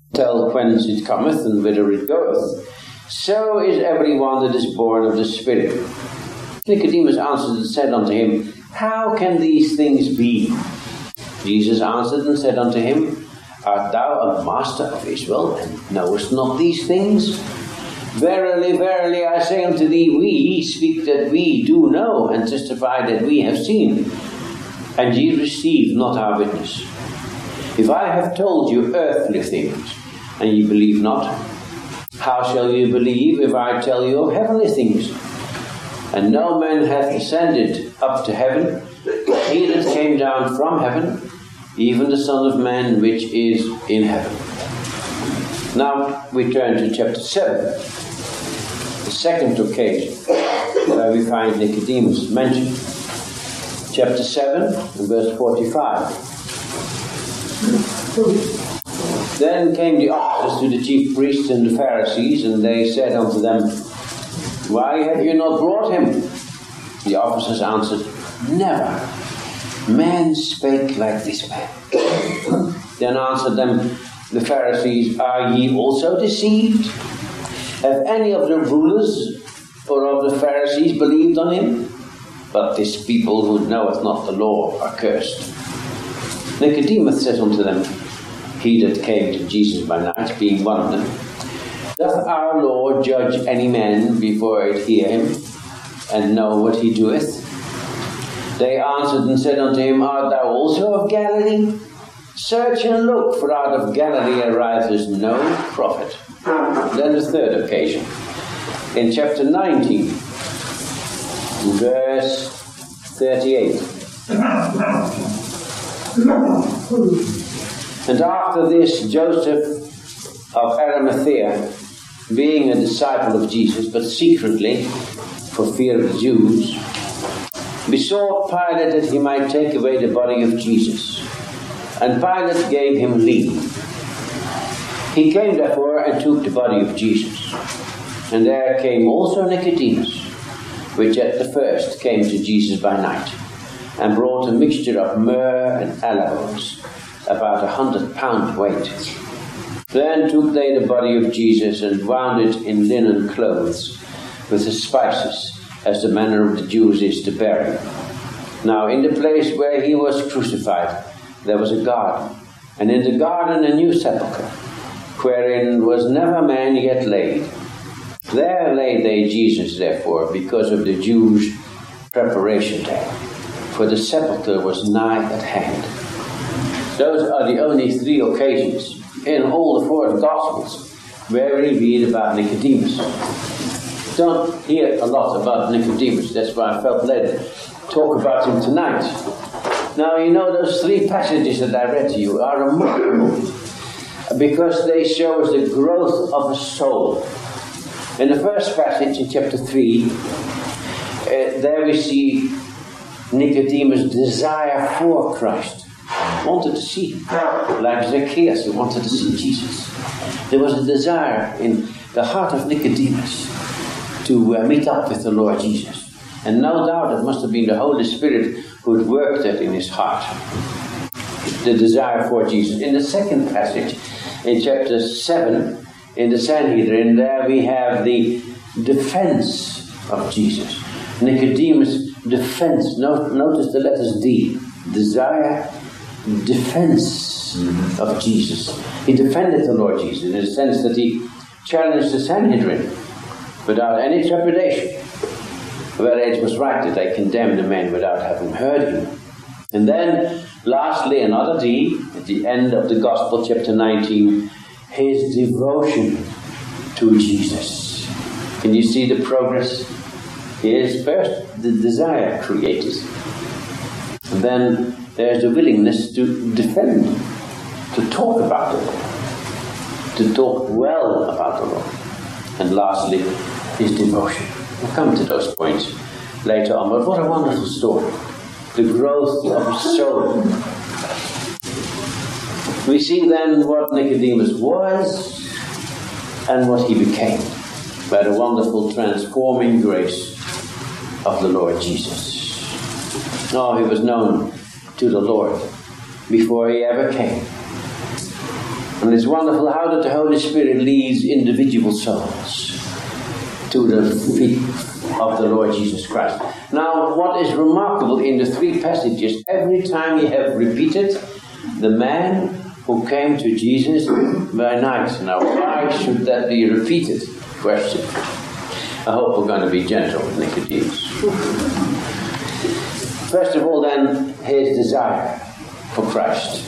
tell whence it cometh and whither it goeth. So is every one that is born of the Spirit. Nicodemus answered and said unto him, How can these things be? Jesus answered and said unto him, Art thou a master of Israel, and knowest not these things? Verily, verily, I say unto thee, we speak that we do know, and testify that we have seen, and ye receive not our witness. If I have told you earthly things, and ye believe not, how shall you believe if I tell you of heavenly things? And no man hath ascended up to heaven, he that came down from heaven, even the Son of Man which is in heaven. Now we turn to chapter 7, the second occasion where we find Nicodemus mentioned. Chapter 7 and verse 45. Then came the officers to the chief priests and the Pharisees, and they said unto them, Why have you not brought him? The officers answered, Never. Man spake like this man. Then answered them the Pharisees, Are ye also deceived? Have any of the rulers or of the Pharisees believed on him? But this people who knoweth not the law are cursed. Nicodemus says unto them, he that came to Jesus by night, being one of them, Doth our law judge any man before it hear him, and know what he doeth? They answered and said unto him, Art thou also of Galilee? Search and look, for out of Galilee ariseth no prophet. Then the third occasion, in chapter 19, verse 38. And after this, Joseph of Arimathea, being a disciple of Jesus, but secretly, for fear of the Jews, besought Pilate that he might take away the body of Jesus. And Pilate gave him leave. He came therefore and took the body of Jesus. And there came also Nicodemus, which at the first came to Jesus by night, and brought a mixture of myrrh and aloes, about 100 pound weight. Then took they the body of Jesus and wound it in linen clothes with the spices, as the manner of the Jews is to bury. Now in the place where he was crucified there was a garden, and in the garden a new sepulchre, wherein was never man yet laid. There laid they Jesus therefore, because of the Jews' preparation day, for the sepulchre was nigh at hand. Those are the only three occasions in all the four Gospels where we read about Nicodemus. Don't hear a lot about Nicodemus, that's why I felt led to talk about him tonight. Now, you know, those three passages that I read to you are remarkable because they show us the growth of a soul. In the first passage, in chapter 3, there we see Nicodemus' desire for Christ. Wanted to see him. Like Zacchaeus, who wanted to see Jesus. There was a desire in the heart of Nicodemus to meet up with the Lord Jesus. And no doubt it must have been the Holy Spirit who had worked that in his heart. The desire for Jesus. In the second passage, in chapter 7, in the Sanhedrin, there we have the defense of Jesus. Nicodemus' defense. Notice the letters D. Desire, defense of Jesus. He defended the Lord Jesus in the sense that he challenged the Sanhedrin without any trepidation. Whether it was right that they condemned the man without having heard him. And then, lastly, another D, at the end of the Gospel, chapter 19, his devotion to Jesus. Can you see the progress? Here's first the desire created. And then there's the willingness to defend, to talk about the Lord, to talk well about the Lord. And lastly, his devotion. We'll come to those points later on, but what a wonderful story. The growth of his soul. We see then what Nicodemus was and what he became by the wonderful transforming grace of the Lord Jesus. Oh, he was known to the Lord before he ever came. And it's wonderful how that the Holy Spirit leads individual souls to the feet of the Lord Jesus Christ. Now, what is remarkable in the three passages, every time you have repeated the man who came to Jesus by night. Now, why should that be repeated? Question. I hope we're going to be gentle with Nicodemus. First of all, then, his desire for Christ.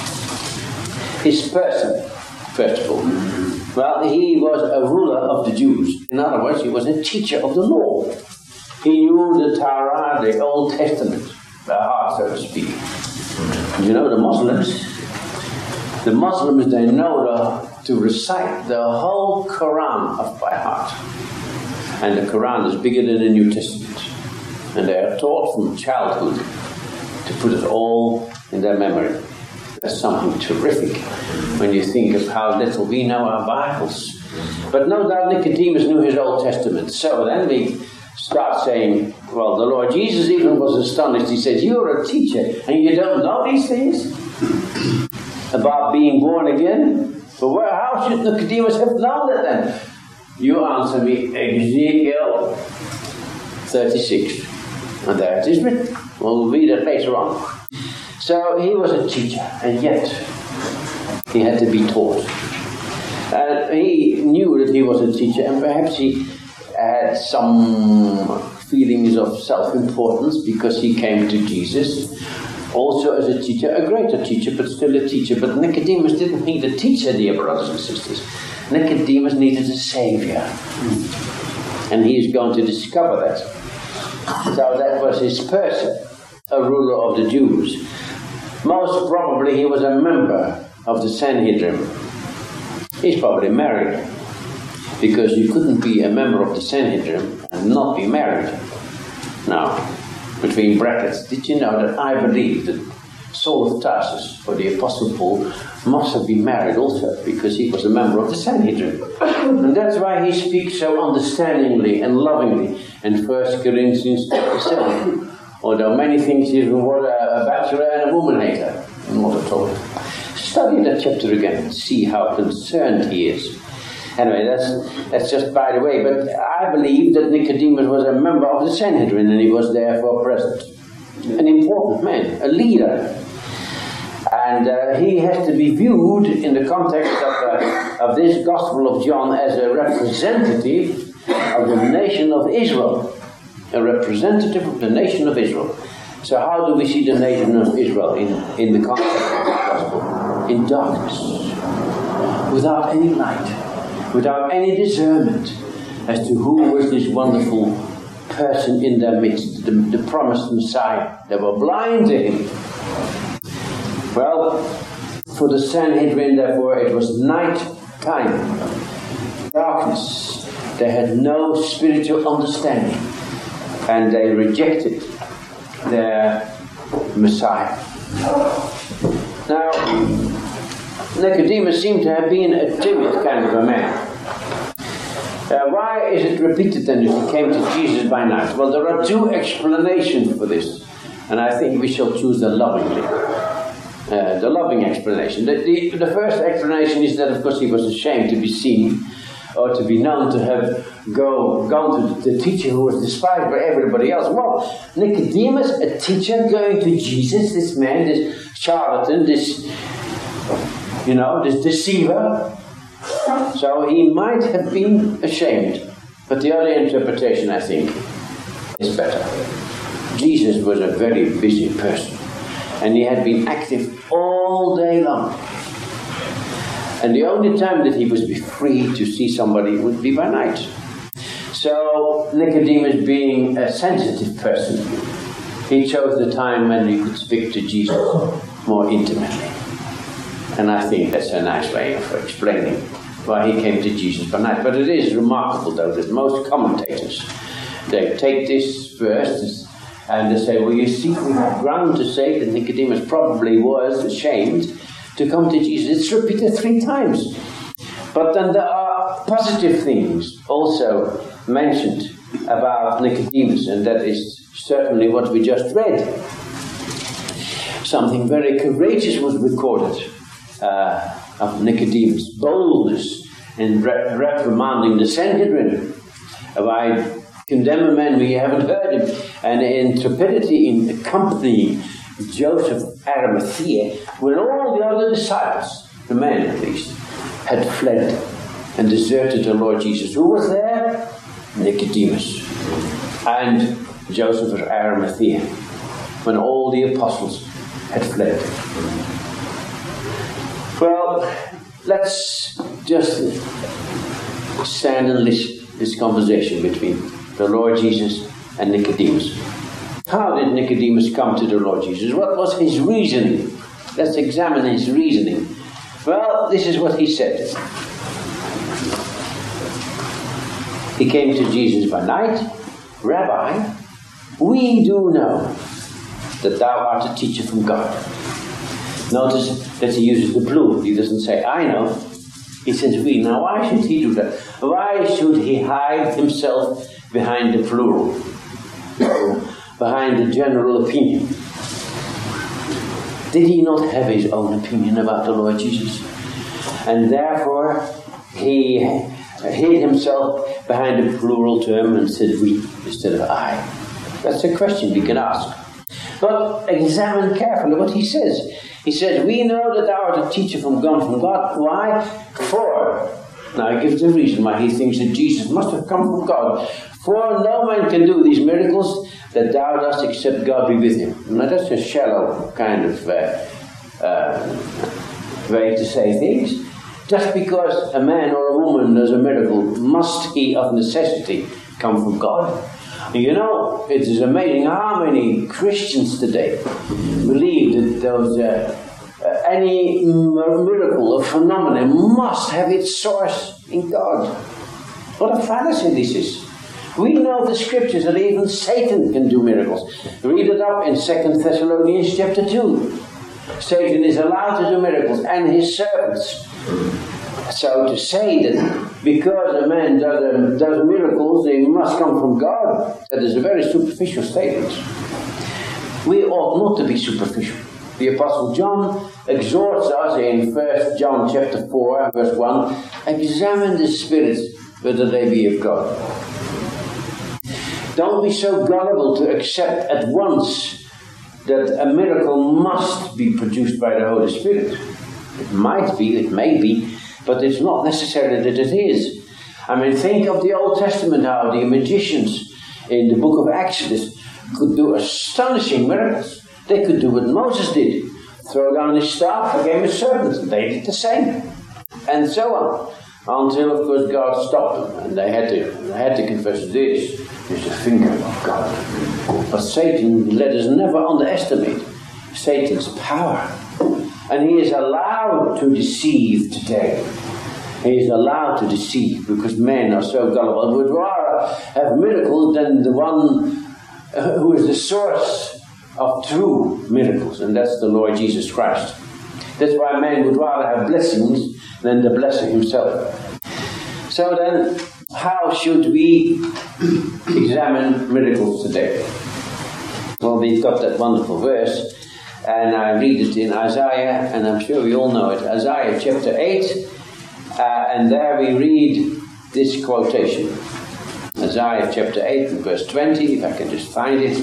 His person, first of all. Well, he was a ruler of the Jews. In other words, he was a teacher of the law. He knew the Torah, the Old Testament, by heart, so to speak. You know, the Muslims, they know to recite the whole Quran off by heart. And the Quran is bigger than the New Testament. And they are taught from childhood to put it all in their memory. That's something terrific when you think of how little we know our Bibles. But no doubt Nicodemus knew his Old Testament. So then we start saying, well, the Lord Jesus even was astonished. He says, you're a teacher and you don't know these things about being born again? But how should Nicodemus have known that then? You answer me, Ezekiel 36. And there it is written. We'll read it later on. So he was a teacher, and yet he had to be taught. And he knew that he was a teacher, and perhaps he had some feelings of self-importance because he came to Jesus. Also as a teacher, a greater teacher, but still a teacher. But Nicodemus didn't need a teacher, dear brothers and sisters. Nicodemus needed a savior. And he is going to discover that. So that was his person, a ruler of the Jews. Most probably he was a member of the Sanhedrin. He's probably married, because you couldn't be a member of the Sanhedrin and not be married. Now, between brackets, did you know that I believe that Saul of Tarsus, or the Apostle Paul, must have been married also, because he was a member of the Sanhedrin. And that's why he speaks so understandingly and lovingly in 1 Corinthians chapter 7. Although many things he was a bachelor and a woman hater. Not at all. Study that chapter again and see how concerned he is. Anyway, that's just by the way. But I believe that Nicodemus was a member of the Sanhedrin and he was therefore present. An important man, a leader. And he has to be viewed in the context of this Gospel of John as a representative of the nation of Israel. A representative of the nation of Israel. So how do we see the nation of Israel in the context of the Gospel? In darkness. Without any light. Without any discernment as to who was this wonderful person in their midst, the promised Messiah. They were blind to him. Well, for the Sanhedrin, therefore, it was night time. Darkness. They had no spiritual understanding. And they rejected their Messiah. Now, Nicodemus seemed to have been a timid kind of a man. Why is it repeated then that he came to Jesus by night? Well, there are two explanations for this. And I think we shall choose the lovingly. The loving explanation. The first explanation is that, of course, he was ashamed to be seen or to be known to have gone to the teacher who was despised by everybody else. Well, Nicodemus, a teacher going to Jesus, this man, this charlatan, this deceiver. So he might have been ashamed. But the other interpretation, I think, is better. Jesus was a very busy person. And he had been active all day long. And the only time that he would be free to see somebody would be by night. So Nicodemus, being a sensitive person, he chose the time when he could speak to Jesus more intimately. And I think that's a nice way of explaining why he came to Jesus by night. But it is remarkable, though, that most commentators, they take this verse and they say, well, you see, we have ground to say that Nicodemus probably was ashamed to come to Jesus. It's repeated 3 times. But then there are positive things also mentioned about Nicodemus, and that is certainly what we just read. Something very courageous was recorded of Nicodemus, boldness in reprimanding the Sanhedrin. Why condemn a man when you haven't heard him, and intrepidity in accompanying Joseph Arimathea when all the other disciples, the men at least, had fled and deserted the Lord Jesus. Who was there? Nicodemus and Joseph of Arimathea, when all the apostles had fled. Well, let's just stand and listen to this conversation between the Lord Jesus and Nicodemus. How did Nicodemus come to the Lord Jesus? What was his reasoning? Let's examine his reasoning. Well, this is what he said. He came to Jesus by night. Rabbi, we do know that thou art a teacher from God. Notice that he uses the plural. He doesn't say, I know. He says, we. Now, why should he do that? Why should he hide himself behind the plural? Behind the general opinion? Did he not have his own opinion about the Lord Jesus? And therefore, he hid himself behind the plural term and said we instead of I. That's a question we can ask. But examine carefully what he says. He says, we know that thou art a teacher from God. Why? For, now he gives the reason why he thinks that Jesus must have come from God. For no man can do these miracles that thou dost except God be with him. Now that's a shallow kind of way to say things. Just because a man or a woman does a miracle, must he of necessity come from God? You know, it is amazing how many Christians today believe that any miracle or phenomenon must have its source in God. What a fallacy this is. We know the scriptures that even Satan can do miracles. Read it up in 2 Thessalonians chapter 2. Satan is allowed to do miracles, and his servants. So to say that because a man does miracles, they must come from God, that is a very superficial statement. We ought not to be superficial. The Apostle John exhorts us in 1 John chapter 4, verse 1, examine the spirits whether they be of God. Don't be so gullible to accept at once that a miracle must be produced by the Holy Spirit. It might be, it may be, but it's not necessary that it is. I mean, think of the Old Testament, how the magicians in the book of Exodus could do astonishing miracles. They could do what Moses did. Throw down his staff, became a serpent. They did the same. And so on. Until, of course, God stopped them. And they had to confess, this is the finger of God. But Satan, let us never underestimate Satan's power. And he is allowed to deceive today. He is allowed to deceive because men are so gullible. Would rather have miracles than the one who is the source of true miracles, and that's the Lord Jesus Christ. That's why man would rather have blessings than the blesser himself. So then, how should we examine miracles today? Well, we've got that wonderful verse, and I read it in Isaiah, and I'm sure we all know it. Isaiah chapter 8, and there we read this quotation. Isaiah chapter 8 and verse 20, if I can just find it.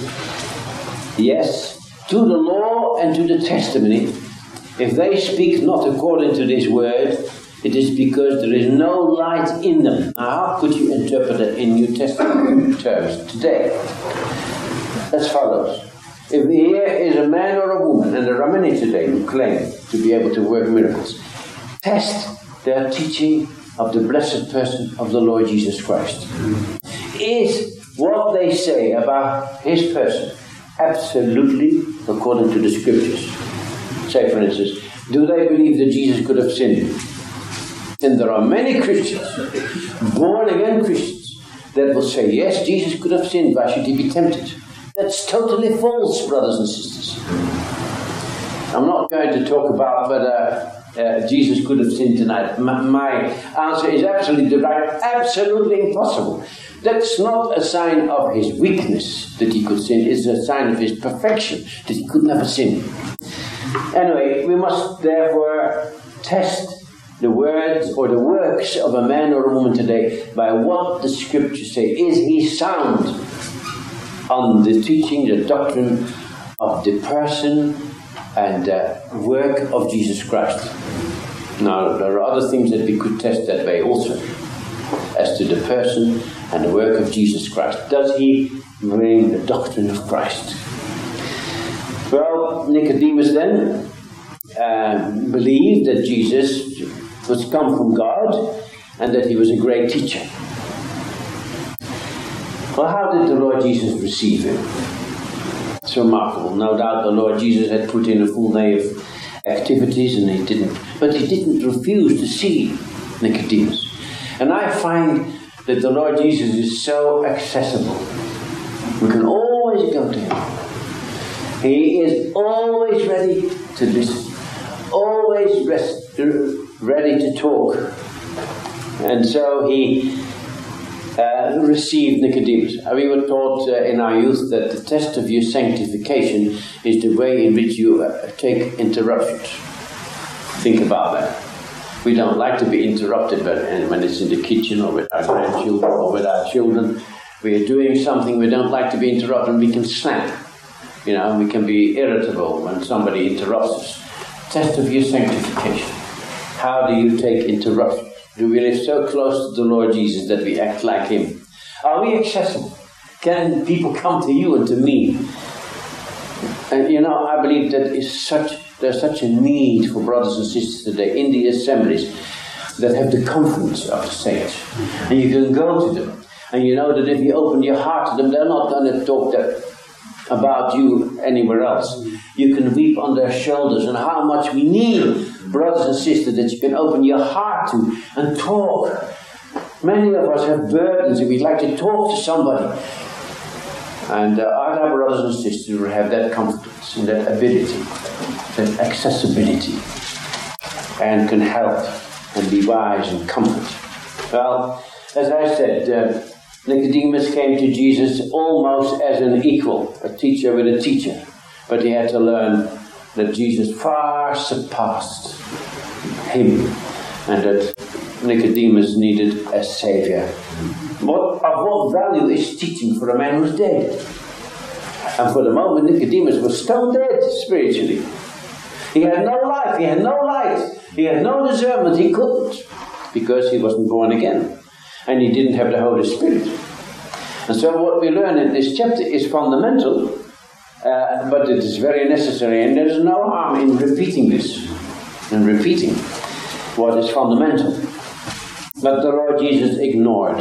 Yes, to the law and to the testimony, if they speak not according to this word, it is because there is no light in them. Now, how could you interpret it in New Testament terms today? As follows. If here is a man or a woman, and there are many today who claim to be able to work miracles, test their teaching of the blessed person of the Lord Jesus Christ. Is what they say about his person absolutely according to the scriptures? Say, for instance, do they believe that Jesus could have sinned? And there are many Christians, born-again Christians, that will say, yes, Jesus could have sinned. Why should he be tempted? That's totally false, brothers and sisters. I'm not going to talk about whether Jesus could have sinned tonight. My answer is absolutely right. Absolutely impossible. That's not a sign of his weakness that he could sin. It's a sign of his perfection that he could never sin. Anyway, we must therefore test the words or the works of a man or a woman today by what the scriptures say. Is he sound on the teaching, the doctrine of the person and work of Jesus Christ? Now, there are other things that we could test that way also, as to the person and the work of Jesus Christ. Does he bring the doctrine of Christ? Well, Nicodemus then believed that Jesus was come from God and that he was a great teacher. Well, how did the Lord Jesus receive him? It's remarkable. No doubt the Lord Jesus had put in a full day of activities, and he didn't refuse to see Nicodemus. And I find that the Lord Jesus is so accessible. We can always go to him. He is always ready to listen, always ready to talk. And so he received Nicodemus. We were taught in our youth that the test of your sanctification is the way in which you take interruptions. Think about that. We don't like to be interrupted when it's in the kitchen or with our grandchildren or with our children. We are doing something, we don't like to be interrupted, and we can snap. You know, we can be irritable when somebody interrupts us. Test of your sanctification. How do you take interruptions? Do we live so close to the Lord Jesus that we act like him? Are we accessible? Can people come to you and to me? And you know, I believe that there's such a need for brothers and sisters today in the assemblies that have the confidence of the saints. And you can go to them. And you know that if you open your heart to them, they're not going to talk about you anywhere else. You can weep on their shoulders, and how much we need brothers and sisters that you can open your heart to and talk. Many of us have burdens and we'd like to talk to somebody. And our brothers and sisters will have that confidence and that ability, that accessibility, and can help and be wise and comfort. Well, as I said, Nicodemus came to Jesus almost as an equal, a teacher with a teacher. But he had to learn that Jesus far surpassed him and that Nicodemus needed a saviour. Of what value is teaching for a man who's dead? And for the moment, Nicodemus was stone dead spiritually. He had no life, he had no light, he had no discernment, he couldn't, because he wasn't born again. And he didn't have the Holy Spirit. And so what we learn in this chapter is fundamental, but it is very necessary, and there is no harm in repeating this, and repeating what is fundamental. But the Lord Jesus ignored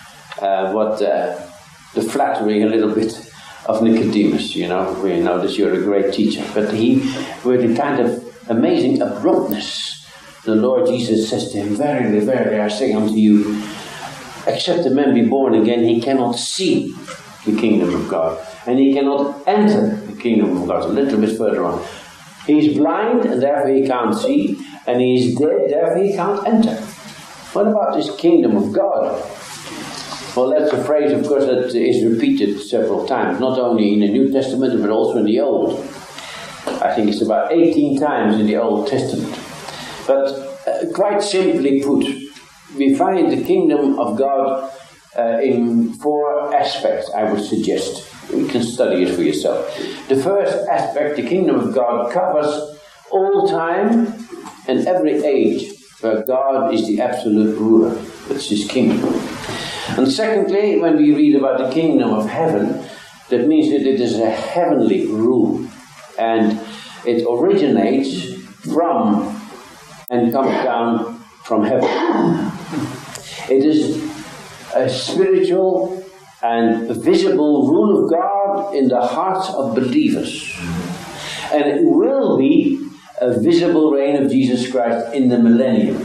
the flattery a little bit of Nicodemus. You know, we know that you're a great teacher, but he, with a kind of amazing abruptness, the Lord Jesus says to him, "Verily, verily, I say unto you, except a man be born again, he cannot see the kingdom of God, and he cannot enter the kingdom of God." A little bit further on, he's blind and therefore he can't see, and he's dead, therefore he can't enter. What about this kingdom of God? Well, that's a phrase, of course, that is repeated several times, not only in the New Testament but also in the Old. I think it's about 18 times in the Old Testament. But quite simply put, we find the kingdom of God in 4 aspects, I would suggest. You can study it for yourself. The first aspect, the kingdom of God, covers all time and every age, where God is the absolute ruler. That's his kingdom. And secondly, when we read about the kingdom of heaven, that means that it is a heavenly rule. And it originates from and comes down from heaven. It is a spiritual and visible rule of God in the hearts of believers. And it will be a visible reign of Jesus Christ in the millennium.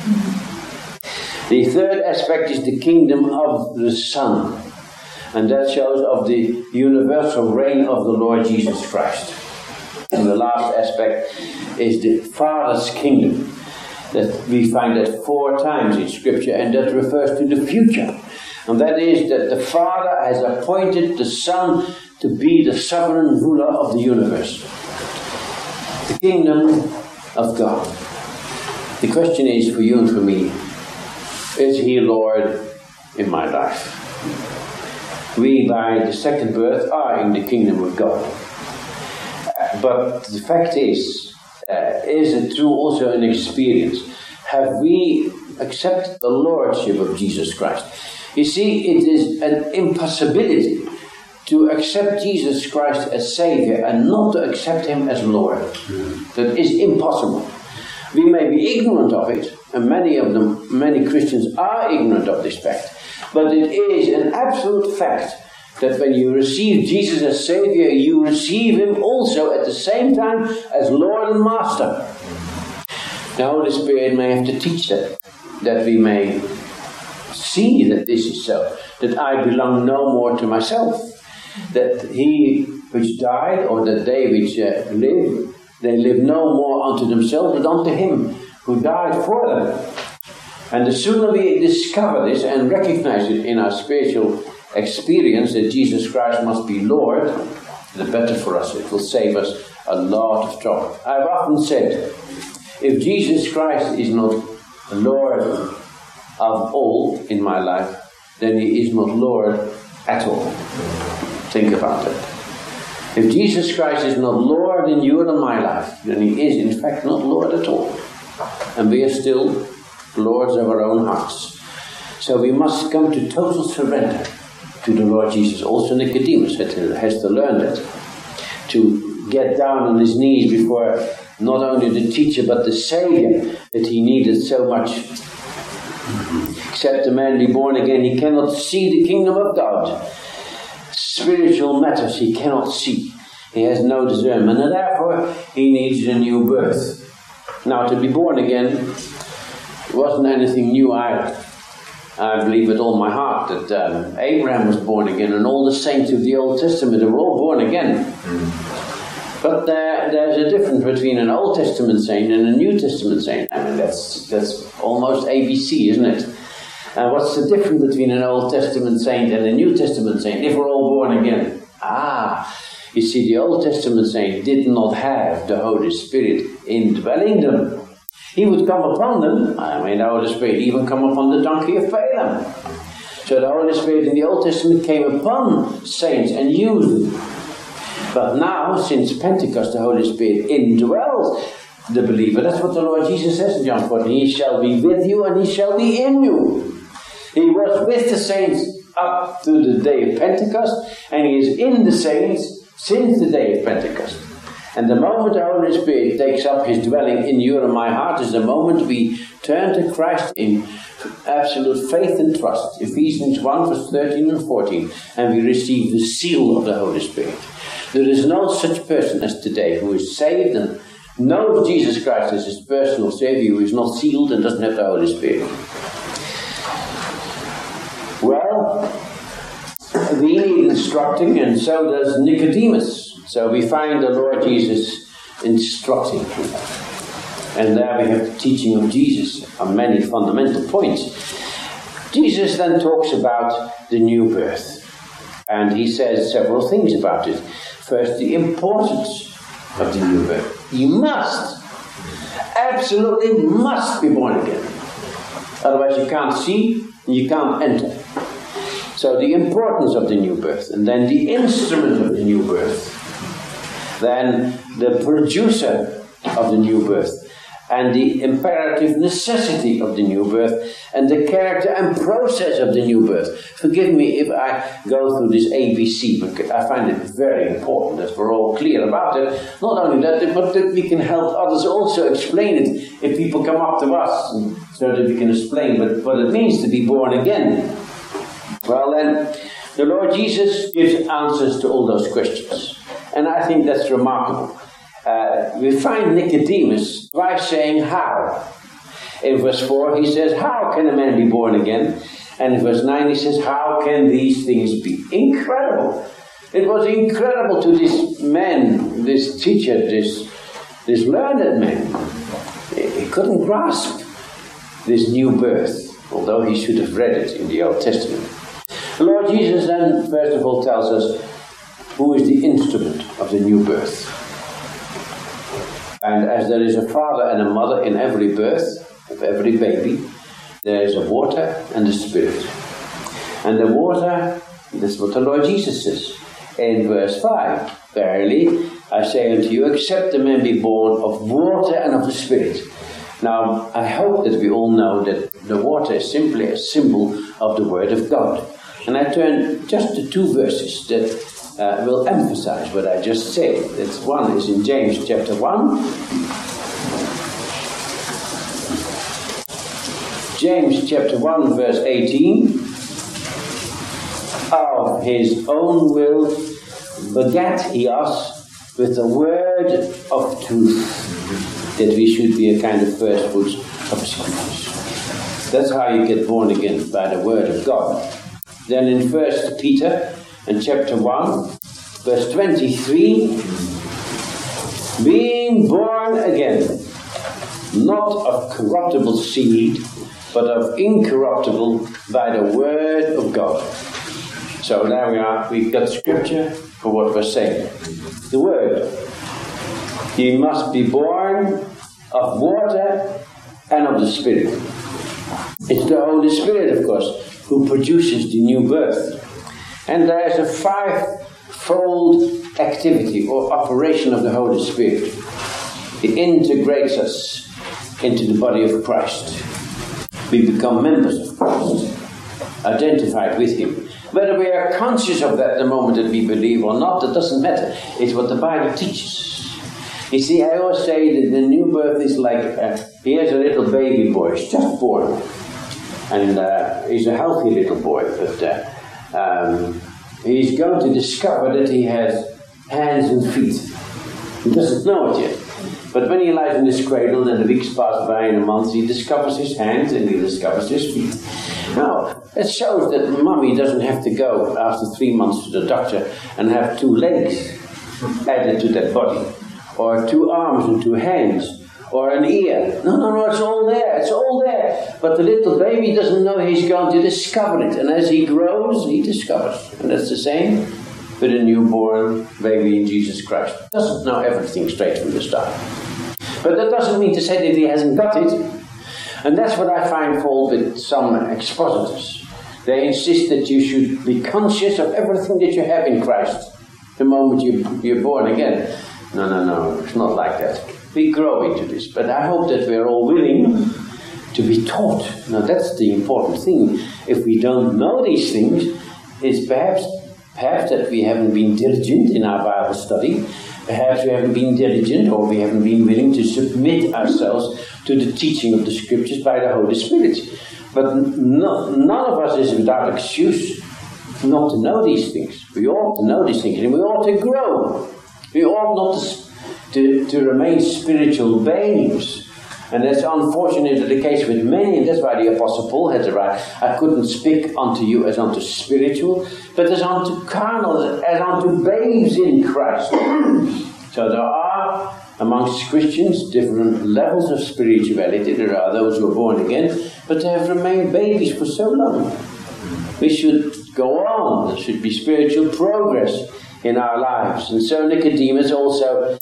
The third aspect is the kingdom of the Son. And that shows of the universal reign of the Lord Jesus Christ. And the last aspect is the Father's kingdom. That we find that 4 times in Scripture, and that refers to the future. And that is that the Father has appointed the Son to be the sovereign ruler of the universe. The kingdom of God. The question is for you and for me, is he Lord in my life? We, by the second birth, are in the kingdom of God. But the fact is it true also in experience? Have we accepted the Lordship of Jesus Christ? You see, it is an impossibility to accept Jesus Christ as Savior and not to accept Him as Lord. That is impossible. We may be ignorant of it, and many Christians are ignorant of this fact. But it is an absolute fact that when you receive Jesus as Savior, you receive Him also at the same time as Lord and Master. The Holy Spirit may have to teach that we may see that this is so, that I belong no more to myself, that he which died, or that they which live, they live no more unto themselves, but unto Him who died for them. And the sooner we discover this and recognize it in our spiritual experience that Jesus Christ must be Lord, the better for us. It will save us a lot of trouble. I've often said, if Jesus Christ is not Lord of all in my life, then He is not Lord at all. Think about it. If Jesus Christ is not Lord in you and in my life, then He is in fact not Lord at all. And we are still lords of our own hearts. So we must come to total surrender to the Lord Jesus. Also Nicodemus has to learn that. To get down on his knees before not only the teacher but the Saviour that he needed so much. Except a man be born again, he cannot see the kingdom of God. Spiritual matters he cannot see. He has no discernment, and therefore he needs a new birth. Now, to be born again wasn't anything new either. I believe with all my heart that Abraham was born again, and all the saints of the Old Testament were all born again. But there's a difference between an Old Testament saint and a New Testament saint. I mean, that's almost ABC, isn't it? What's the difference between an Old Testament saint and a New Testament saint if we're all born again? You see, the Old Testament saint did not have the Holy Spirit indwelling them. He would come upon them. The Holy Spirit even come upon the donkey of Balaam. So the Holy Spirit in the Old Testament came upon saints and used them. But now, since Pentecost, the Holy Spirit indwells the believer. That's what the Lord Jesus says in John 14. He shall be with you and He shall be in you. He was with the saints up to the day of Pentecost, and He is in the saints since the day of Pentecost. And the moment the Holy Spirit takes up His dwelling in you and my heart is the moment we turn to Christ in absolute faith and trust. Ephesians 1 verse 13 and 14. And we receive the seal of the Holy Spirit. There is no such person as today who is saved and knows Jesus Christ as his personal Savior, who is not sealed and doesn't have the Holy Spirit. Well, we need instructing, and so does Nicodemus. So we find the Lord Jesus instructing. And there we have the teaching of Jesus on many fundamental points. Jesus then talks about the new birth. And He says several things about it. First, the importance of the new birth. You must, absolutely must be born again. Otherwise you can't see and you can't enter. So the importance of the new birth. And then the instrument of the new birth. Then the producer of the new birth. And the imperative necessity of the new birth, and the character and process of the new birth. Forgive me if I go through this ABC, but I find it very important that we're all clear about it. Not only that, but that we can help others also explain it if people come up to us, so that we can explain what it means to be born again. Well then, the Lord Jesus gives answers to all those questions. And I think that's remarkable. We find Nicodemus by saying how. In verse 4 he says, how can a man be born again? And in verse 9 he says, how can these things be? Incredible. It was incredible to this man, this teacher, this learned man. He couldn't grasp this new birth, although he should have read it in the Old Testament. The Lord Jesus then, first of all, tells us who is the instrument of the new birth. And as there is a father and a mother in every birth, of every baby, there is a water and a spirit. And the water, this is what the Lord Jesus says in verse 5. Verily, I say unto you, except a man be born of water and of the Spirit. Now, I hope that we all know that the water is simply a symbol of the Word of God. And I turn just to two verses that will emphasize what I just said. That's one is in James chapter 1. James chapter 1 verse 18. Of his own will begat he us with the word of truth, that we should be a kind of first fruits of the scriptures. That's how you get born again, by the word of God. Then in 1 Peter in chapter 1 verse 23, being born again, not of corruptible seed, but of incorruptible by the word of God. So there we are, we've got scripture for what we're saying. The word. You must be born of water and of the Spirit. It's the Holy Spirit, of course, who produces the new birth. And there is a five-fold activity or operation of the Holy Spirit. It integrates us into the body of Christ. We become members of Christ, identified with Him. Whether we are conscious of that the moment that we believe or not, that doesn't matter. It's what the Bible teaches. You see, I always say that the new birth is like, here's a little baby boy, he's just born. And he's a healthy little boy, but he's going to discover that he has hands and feet. He doesn't know it yet. But when he lies in his cradle and the weeks pass by in a month, he discovers his hands and he discovers his feet. Now, it shows that mummy doesn't have to go after 3 months to the doctor and have 2 legs added to that body, or 2 arms and 2 hands, or an ear. No, it's all there. But the little baby doesn't know he's going to discover it. And as he grows, he discovers. And that's the same with a newborn baby in Jesus Christ. Doesn't know everything straight from the start. But that doesn't mean to say that he hasn't got it. And that's what I find fault with some expositors. They insist that you should be conscious of everything that you have in Christ the moment you're born again. No, it's not like that. We grow into this, but I hope that we're all willing to be taught. Now that's the important thing. If we don't know these things, it's perhaps that we haven't been diligent in our Bible study. Perhaps we haven't been diligent, or we haven't been willing to submit ourselves to the teaching of the Scriptures by the Holy Spirit. But none of us is without excuse not to know these things. We ought to know these things, and we ought to grow. We ought not to remain spiritual babes. And that's unfortunately the case with many, and that's why the Apostle Paul had to write, I couldn't speak unto you as unto spiritual, but as unto carnal, as unto babes in Christ. So there are amongst Christians different levels of spirituality. There are those who are born again, but they have remained babies for so long. We should go on. There should be spiritual progress in our lives. And so Nicodemus also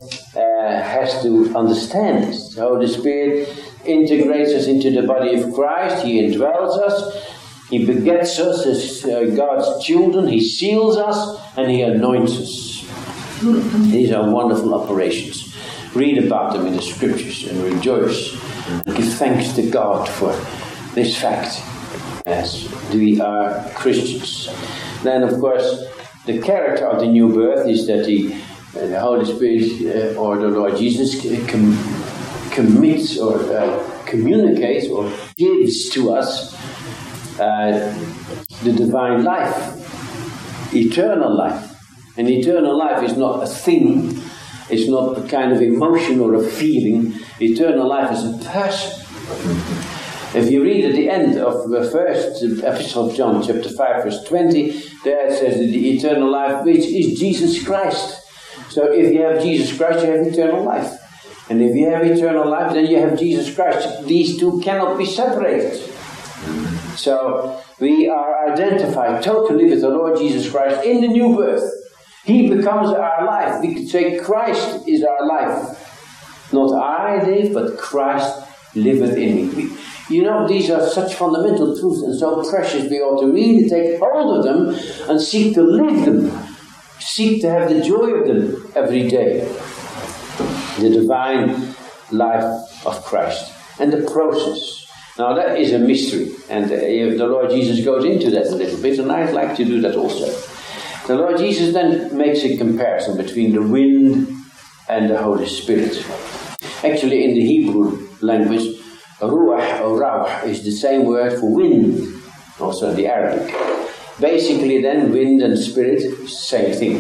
has to understand this. The Holy Spirit integrates us into the body of Christ. He indwells us. He begets us as God's children. He seals us and He anoints us. These are wonderful operations. Read about them in the Scriptures and rejoice. And give thanks to God for this fact as we are Christians. Then, of course, the character of the new birth is that the Holy Spirit or the Lord Jesus commits or communicates or gives to us the divine life, eternal life. And eternal life is not a thing, it's not a kind of emotion or a feeling. Eternal life is a person. If you read at the end of the first epistle of John, chapter 5, verse 20, there it says that the eternal life, which is Jesus Christ. So if you have Jesus Christ, you have eternal life. And if you have eternal life, then you have Jesus Christ. These two cannot be separated. So we are identified totally with the Lord Jesus Christ in the new birth. He becomes our life. We could say Christ is our life. Not I live, but Christ liveth in me. You know, these are such fundamental truths and so precious, we ought to really take hold of them and seek to live them. Seek to have the joy of them every day. The divine life of Christ and the process. Now that is a mystery, and the Lord Jesus goes into that a little bit, and I'd like to do that also. The Lord Jesus then makes a comparison between the wind and the Holy Spirit. Actually, in the Hebrew language, ruach or rauh is the same word for wind, also in the Arabic. Basically then, wind and spirit, same thing.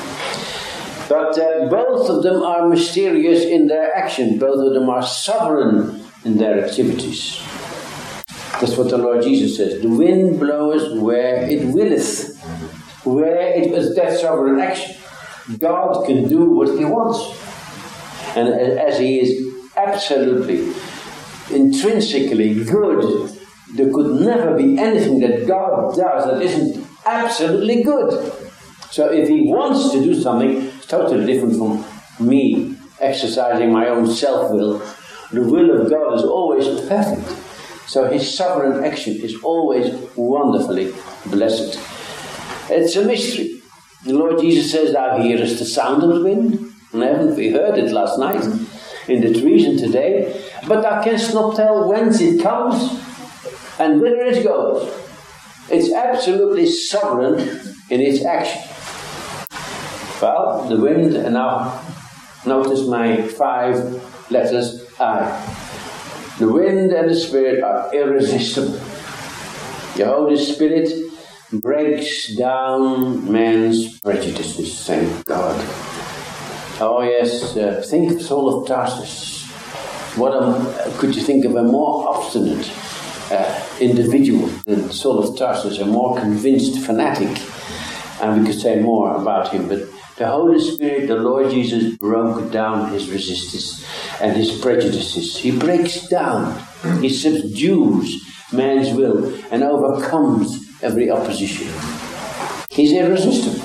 But both of them are mysterious in their action. Both of them are sovereign in their activities. That's what the Lord Jesus says. The wind blows where it willeth. Where it was that sovereign action. God can do what he wants. And as he is absolutely, intrinsically good, there could never be anything that God does that isn't absolutely good. So if he wants to do something, it's totally different from me exercising my own self-will. The will of God is always perfect. So his sovereign action is always wonderfully blessed. It's a mystery. The Lord Jesus says, thou hearest the sound of the wind. And haven't we heard it last night in the trees and today? But thou canst not tell whence it comes and whither it goes. It's absolutely sovereign in its action. Well, the wind, and now notice my 5 letters I. The wind and the Spirit are irresistible. The Holy Spirit breaks down man's prejudices, thank God. Oh yes, think of Saul of Tarsus. Could you think of a more obstinate individual than Saul of Tarsus, a more convinced fanatic? And we could say more about him, but the Holy Spirit, the Lord Jesus, broke down his resistance and his prejudices. He breaks down, he subdues man's will and overcomes every opposition. He's irresistible.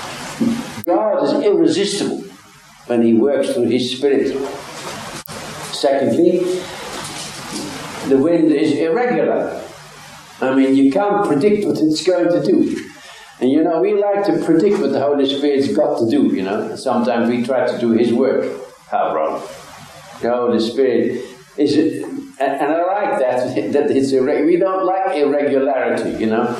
God is irresistible when he works through his Spirit. Secondly, the wind is irregular. I mean, you can't predict what it's going to do. And you know, we like to predict what the Holy Spirit's got to do, you know. Sometimes we try to do his work. How wrong. The Holy Spirit is, and I like that it's irregular. We don't like irregularity, you know.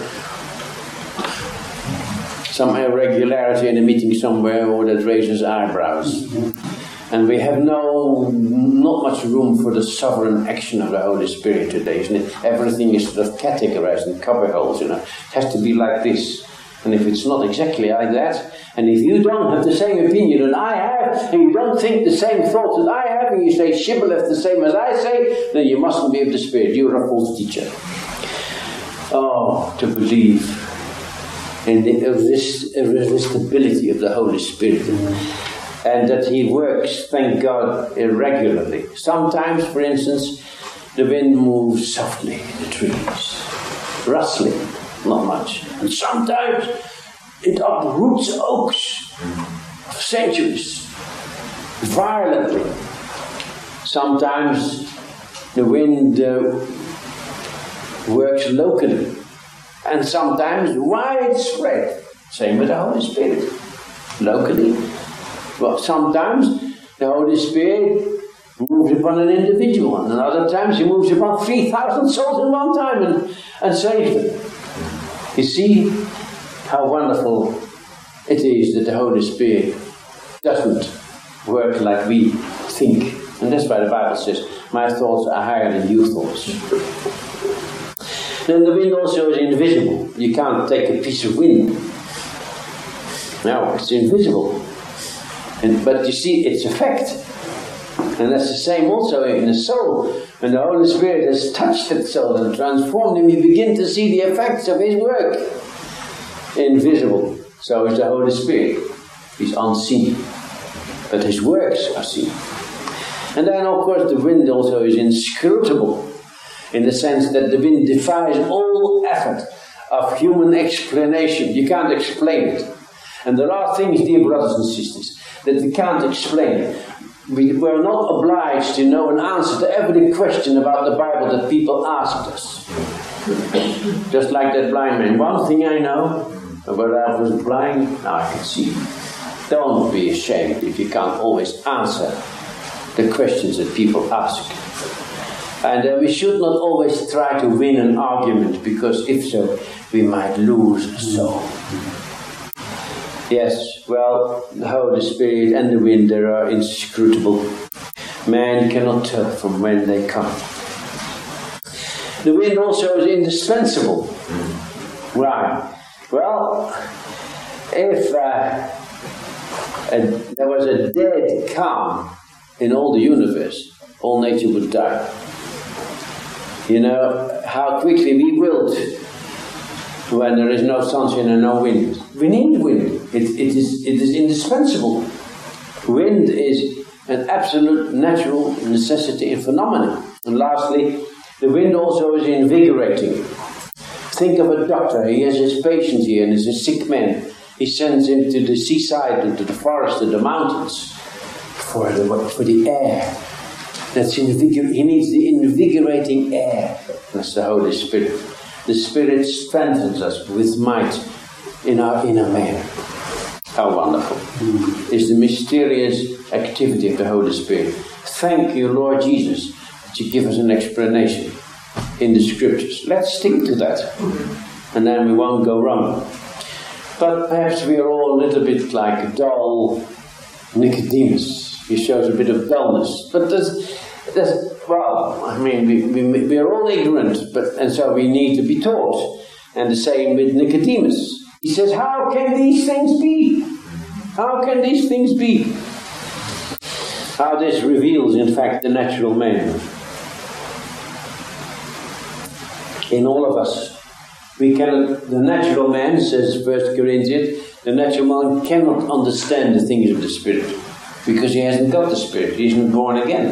Some irregularity in a meeting somewhere, or that raises eyebrows. And we have not much room for the sovereign action of the Holy Spirit today, isn't it? Everything is sort of categorized in cubbyholes, you know. It has to be like this. And if it's not exactly like that, and if you don't have the same opinion that I have, and you don't think the same thoughts that I have, and you say shibboleth the same as I say, then you mustn't be of the Spirit. You're a false teacher. Oh, to believe in the irresistibility of the Holy Spirit. And that he works, thank God, irregularly. Sometimes, for instance, the wind moves softly in the trees, rustling, not much. And sometimes it uproots oaks of centuries, violently. Sometimes the wind works locally, and sometimes widespread. Same with the Holy Spirit. Locally. Well, sometimes the Holy Spirit moves upon an individual, and other times he moves upon 3,000 souls in one time and saves them. You see how wonderful it is that the Holy Spirit doesn't work like we think. And that's why the Bible says, my thoughts are higher than your thoughts. Then the wind also is invisible. You can't take a piece of wind. No, it's invisible. But you see its effect. And that's the same also in the soul. When the Holy Spirit has touched that soul and transformed him, you begin to see the effects of his work. Invisible. So is the Holy Spirit. He's unseen. But his works are seen. And then, of course, the wind also is inscrutable. In the sense that the wind defies all effort of human explanation. You can't explain it. And there are things, dear brothers and sisters, that we can't explain. we were not obliged to know an answer to every question about the Bible that people asked us. Just like that blind man. One thing I know, when I was blind, now I can see. Don't be ashamed if you can't always answer the questions that people ask. And we should not always try to win an argument, because if so, we might lose a soul. Yes, well, the Holy Spirit and the wind, they are inscrutable. Man cannot tell from when they come. The wind also is indispensable. Why? Well, if there was a dead calm in all the universe, all nature would die. You know how quickly we wilt when there is no sunshine and no wind. We need wind. It is indispensable. Wind is an absolute natural necessity and phenomenon. And lastly, the wind also is invigorating. Think of a doctor. He has his patient here and is a sick man. He sends him to the seaside, into the forest, to the mountains for the air. He needs the invigorating air. That's the Holy Spirit. The Spirit strengthens us with might in our inner man. How wonderful is the mysterious activity of the Holy Spirit. Thank you, Lord Jesus, that you give us an explanation in the Scriptures. Let's stick to that, and then we won't go wrong. But perhaps we are all a little bit like dull Nicodemus. He shows a bit of dullness. But we are all ignorant, and so we need to be taught. And the same with Nicodemus. He says, how can these things be? How can these things be? How this reveals, in fact, the natural man. In all of us. The natural man, says 1 Corinthians, the natural man cannot understand the things of the Spirit, because he hasn't got the Spirit, he isn't born again.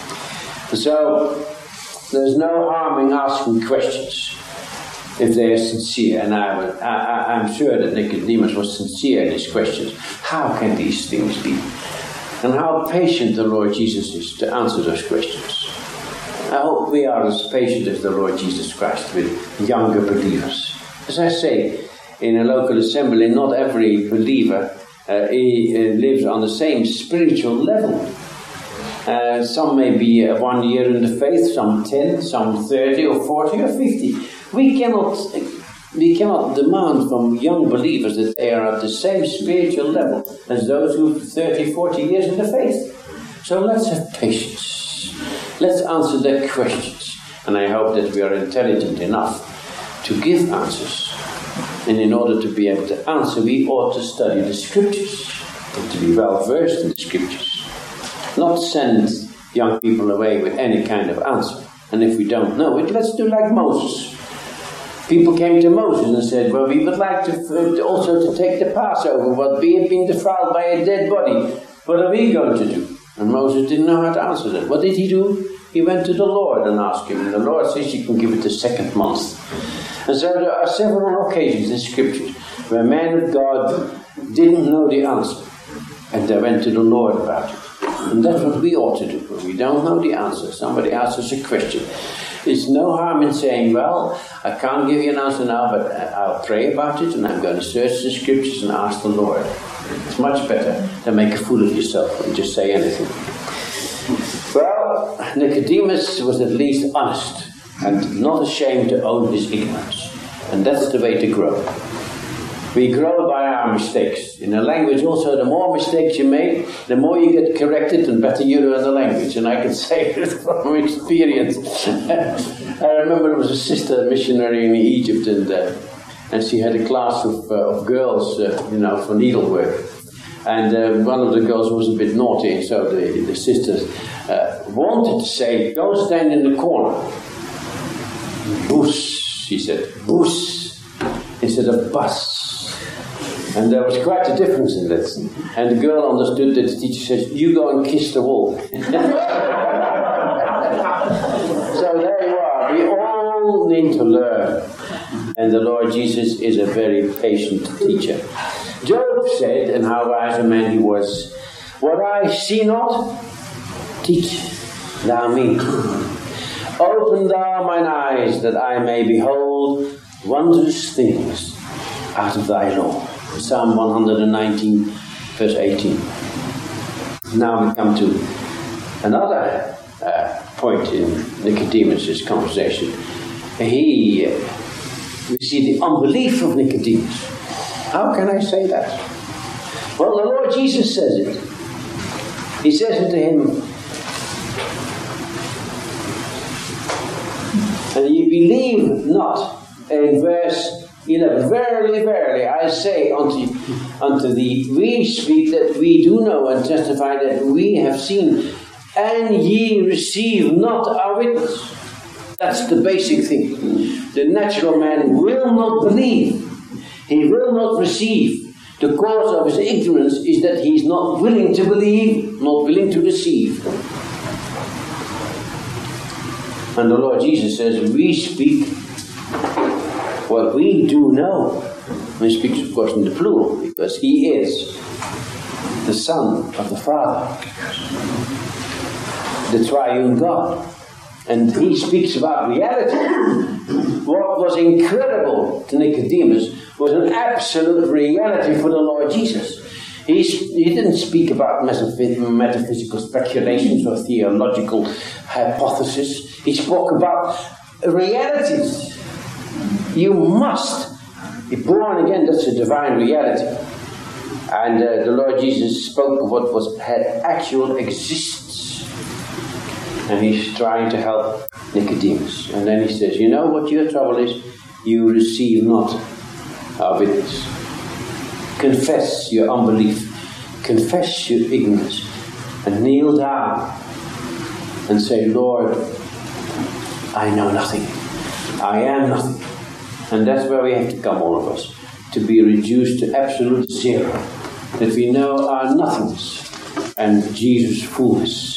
So, there's no harm in asking questions, if they are sincere, and I'm sure that Nicodemus was sincere in his questions. How can these things be? And how patient the Lord Jesus is to answer those questions. I hope we are as patient as the Lord Jesus Christ with younger believers. As I say, in a local assembly, not every believer lives on the same spiritual level. Some may be 1 year in the faith, some 10, some 30 or 40 or 50. We cannot demand from young believers that they are at the same spiritual level as those who are 30, 40 years in the faith. So let's have patience. Let's answer their questions. And I hope that we are intelligent enough to give answers. And in order to be able to answer, we ought to study the Scriptures and to be well versed in the Scriptures. Not send young people away with any kind of answer. And if we don't know it, let's do like Moses. People came to Moses and said, well, we would like to also to take the Passover, but we have been defiled by a dead body. What are we going to do? And Moses didn't know how to answer that. What did he do? He went to the Lord and asked him. And the Lord says you can give it the second month. And so there are several occasions in Scripture where men of God didn't know the answer. And they went to the Lord about it. And that's what we ought to do. When we don't know the answer, somebody asks us a question. There's no harm in saying, well, I can't give you an answer now, but I'll pray about it and I'm going to search the Scriptures and ask the Lord. It's much better than make a fool of yourself and just say anything. Well, Nicodemus was at least honest and not ashamed to own his ignorance. And that's the way to grow. We grow by our mistakes. In a language also, the more mistakes you make, the more you get corrected and better you learn the language. And I can say it from experience. I remember there was a sister missionary in Egypt and she had a class of girls, for needlework. And one of the girls was a bit naughty, and so the sisters wanted to say, don't stand in the corner. Bus, she said, bus, instead of bus. And there was quite a difference in that. And the girl understood that the teacher said, you go and kiss the wall. So there you are. We all need to learn. And the Lord Jesus is a very patient teacher. Job said, and how wise a man he was, what I see not, Teach thou me. Open thou mine eyes, that I may behold wondrous things out of thy law. Psalm 119, verse 18. Now we come to another point in Nicodemus' conversation. We see the unbelief of Nicodemus. How can I say that? Well, the Lord Jesus says it. He says it to him, and ye believe not, in verse 11, verily, verily, I say unto thee, we speak that we do know and testify that we have seen, and ye receive not our witness. That's the basic thing. The natural man will not believe. He will not receive. The cause of his ignorance is that he is not willing to believe, not willing to receive. And the Lord Jesus says, we speak what we do know. He speaks, of course, in the plural, because he is the Son of the Father, the triune God. And he speaks about reality. What was incredible to Nicodemus was an absolute reality for the Lord Jesus. He didn't speak about metaphysical speculations or theological hypotheses. He spoke about realities. You must be born again. That's a divine reality. And the Lord Jesus spoke of what had actual existence. And he's trying to help Nicodemus. And then he says, you know what your trouble is? You receive not our witness. Confess your unbelief. Confess your ignorance. And kneel down and say, Lord, I know nothing. I am nothing. And that's where we have to come, all of us. To be reduced to absolute zero. That we know our nothingness and Jesus' fullness.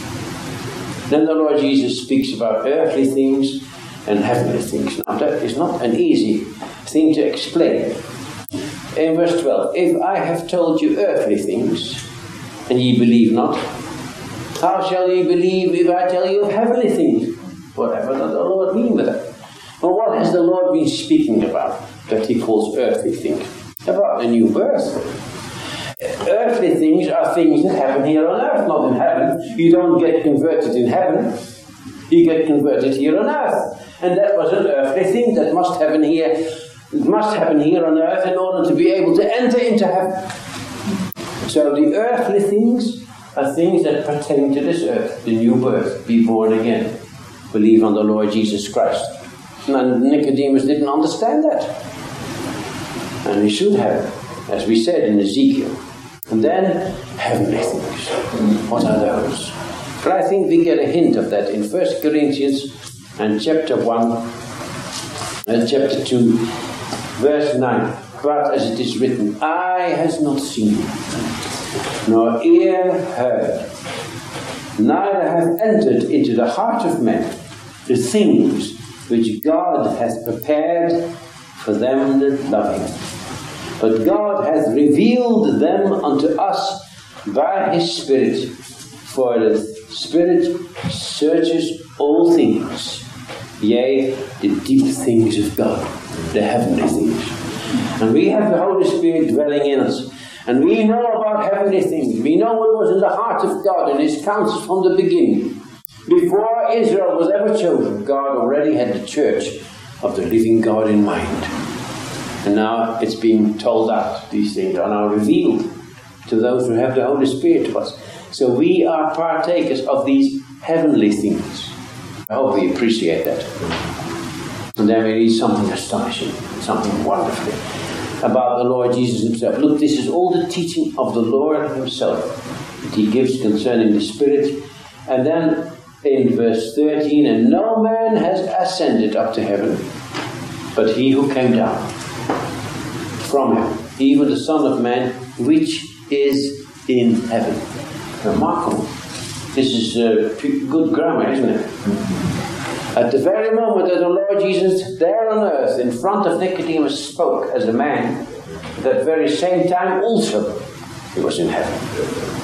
Then the Lord Jesus speaks about earthly things and heavenly things. Now that is not an easy thing to explain. In verse 12, if I have told you earthly things, and ye believe not, how shall ye believe if I tell you of heavenly things? Whatever does the Lord mean with that? Well, what has the Lord been speaking about that he calls earthly things? About a new birth. Earthly things are things that happen here on earth, not in heaven. You don't get converted in heaven. You get converted here on earth. And that was an earthly thing that must happen here. It must happen here on earth in order to be able to enter into heaven. So the earthly things are things that pertain to this earth. The new birth, be born again. Believe on the Lord Jesus Christ. And Nicodemus didn't understand that. And he should have, as we said in Ezekiel. And then, heavenly things. What are those? But I think we get a hint of that in 1 Corinthians and chapter 1 and chapter 2, verse 9. But as it is written, eye has not seen, nor ear heard, neither have entered into the heart of man the things which God hath prepared for them that love him. But God hath revealed them unto us by his Spirit, for the Spirit searches all things, yea, the deep things of God, the heavenly things. And we have the Holy Spirit dwelling in us, and we know about heavenly things. We know what was in the heart of God and his counsel from the beginning. Before Israel was ever chosen, God already had the church of the living God in mind. And now it's being told out. These things are now revealed to those who have the Holy Spirit to us. So we are partakers of these heavenly things. I hope we appreciate that. And then we read something astonishing, something wonderful about the Lord Jesus himself. Look, this is all the teaching of the Lord himself that he gives concerning the Spirit. And then in verse 13, and no man has ascended up to heaven, but he who came down from heaven, even the Son of Man, which is in heaven. Remarkable. This is good grammar, isn't it? At the very moment that the Lord Jesus there on earth in front of Nicodemus spoke as a man, at that very same time also he was in heaven.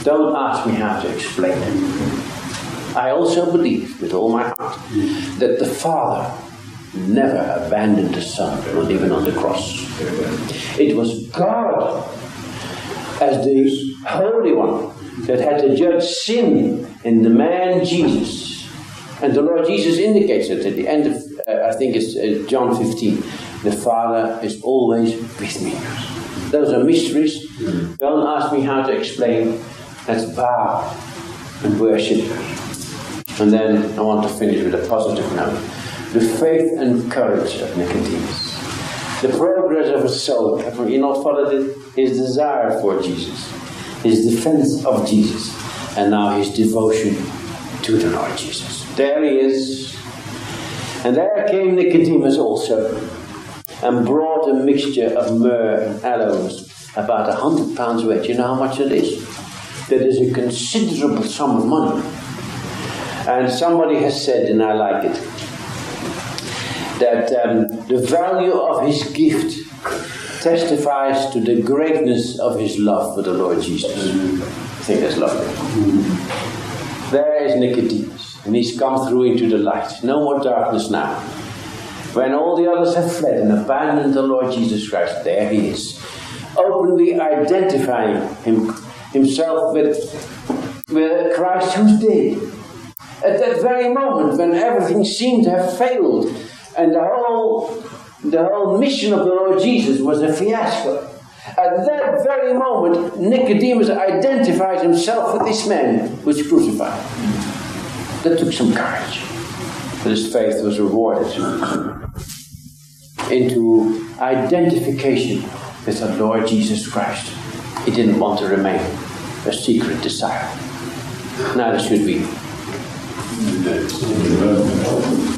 Don't ask me how to explain it. I also believe with all my heart that the Father never abandoned the Son, not even on the cross. It was God, as the Holy One, that had to judge sin in the man Jesus. And the Lord Jesus indicates it at the end of, I think it's John 15. The Father is always with me. Those are mysteries. Don't ask me how to explain. Let's bow and worship. And then I want to finish with a positive note. The faith and courage of Nicodemus. The progress of his soul. Have we not followed it? His desire for Jesus. His defense of Jesus. And now his devotion to the Lord Jesus. There he is. And there came Nicodemus also, and brought a mixture of myrrh and aloes, about 100 pounds weight. You know how much it is? That is a considerable sum of money. And somebody has said, and I like it, that the value of his gift testifies to the greatness of his love for the Lord Jesus. I think that's lovely. There is Nicodemus, and he's come through into the light. No more darkness now. When all the others have fled and abandoned the Lord Jesus Christ, there he is, openly identifying himself with Christ who's dead. At that very moment when everything seemed to have failed and the whole mission of the Lord Jesus was a fiasco, at that very moment Nicodemus identified himself with this man who was crucified. That took some courage, but his faith was rewarded into identification with the Lord Jesus Christ. He didn't want to remain a secret disciple. Neither should we.